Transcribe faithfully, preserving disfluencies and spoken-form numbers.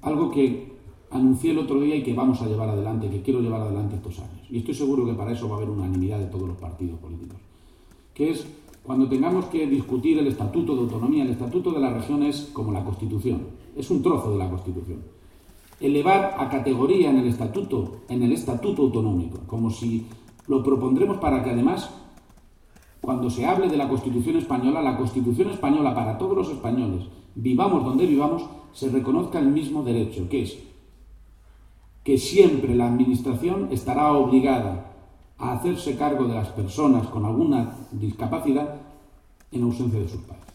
algo que anuncié el otro día y que vamos a llevar adelante, que quiero llevar adelante estos años. Y estoy seguro que para eso va a haber unanimidad de todos los partidos políticos. Que es cuando tengamos que discutir el Estatuto de Autonomía. El Estatuto de la Región es como la Constitución, es un trozo de la Constitución. Elevar a categoría en el Estatuto, en el Estatuto Autonómico, como si lo propondremos para que además, cuando se hable de la Constitución española, la Constitución española para todos los españoles, vivamos donde vivamos, se reconozca el mismo derecho, que es que siempre la Administración estará obligada a hacerse cargo de las personas con alguna discapacidad en ausencia de sus padres.